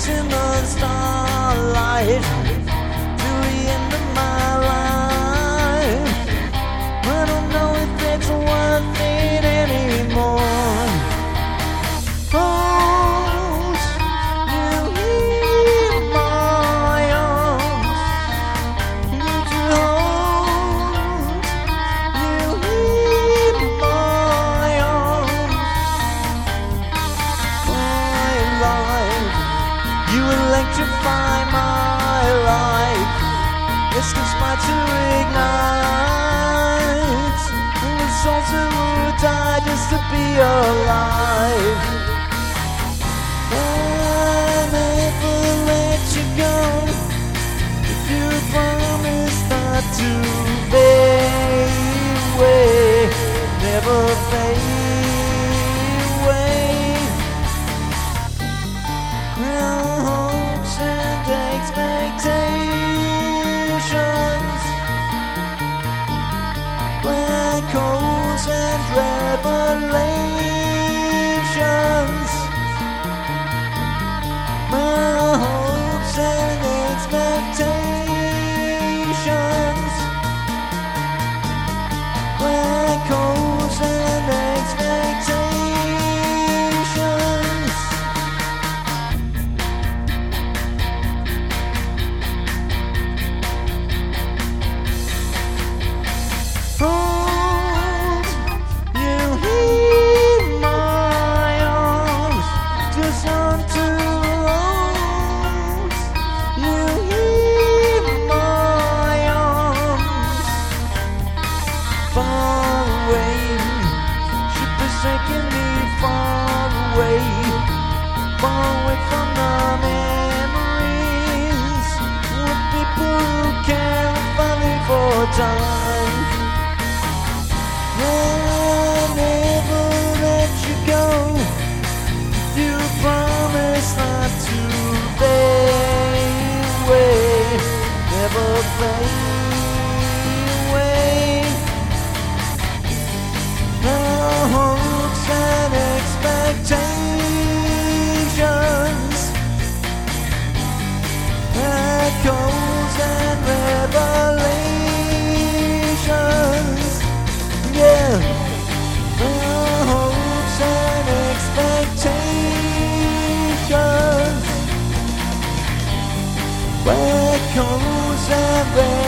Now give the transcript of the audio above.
watching the starlight till the end of my life. I don't know if it's worth it anymore. Hold you in my arms. Would you hold you in my arms? My life, you electrify my life. This conspire to ignite the souls that would die just to be alive. I'll never let you go if you promise not to fade away, never fade away. Hopes and expectations, black holes and revelations. My hopes and expectations, black holes and expectations. Hold you in my arms, just want to hold you in my arms. Far away, ship is taking me far away from the memories of people who can't find me for time. I'll never let you go. You promise not to fade away, never fade away. No hopes and expectations, echoes and revelations. Yeah, the hopes and expectations, echoes and revelations.